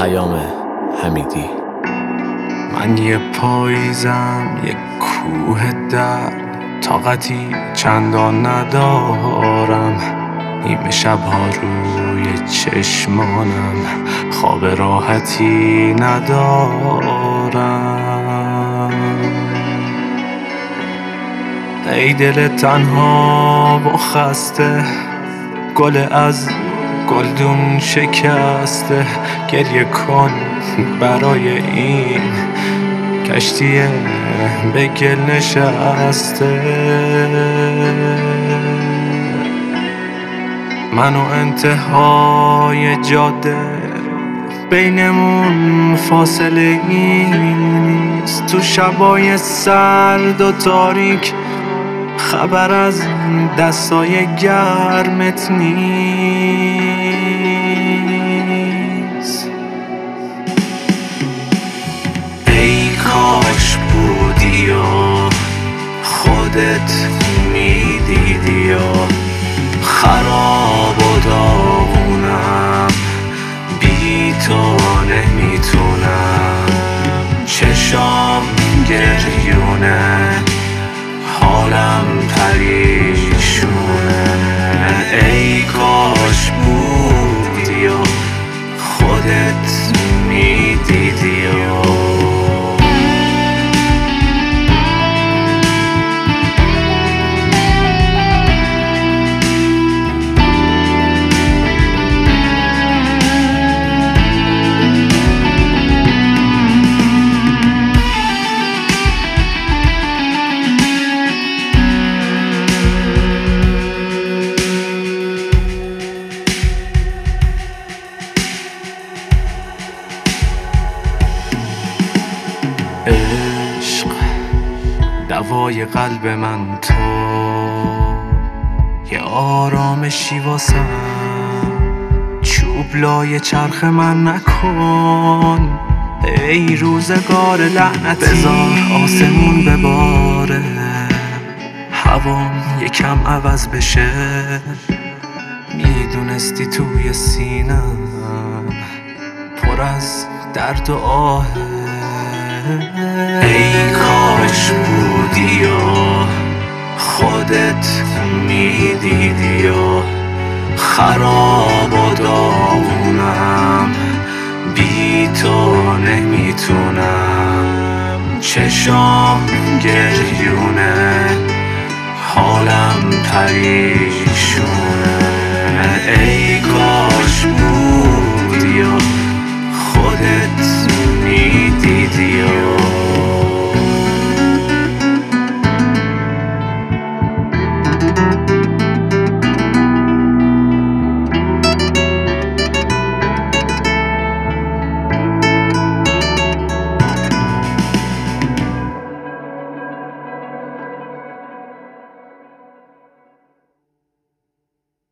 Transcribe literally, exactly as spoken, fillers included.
پیام حمیدی. من یه پاییزم، یه کوه در، طاقتی چندان ندارم. نیمه شبها روی چشمانم، خواب راحتی ندارم. ای دل تنها و خسته، گل از گلدون شکسته، گریه کن برای این کشتی به گل نشسته. من و انتهای جاده، بینمون فاصله نیست. تو شبای سرد و تاریک خبر از دستای گرمت نیست. ای کاش بودی و خودت میدیدی و خراب و داغونم، بی تو نمیتونم. چشام گریونه، حالم پریشونه. ای کاش بودی و خودت میدیدی و عشق دوای قلب من، تو یه آرامشی واسم. چوب لای چرخ من نکن، ای روزگار لعنتی. بذار آسمون بباره، هوام یکم عوض بشه. میدونستی توی سینم پر از درد و آه. ای کاش بودی و خودت میدیدی و خراب و داغونم، بی تو نمیتونم. چشام گریونه، حالم پریشونه. ای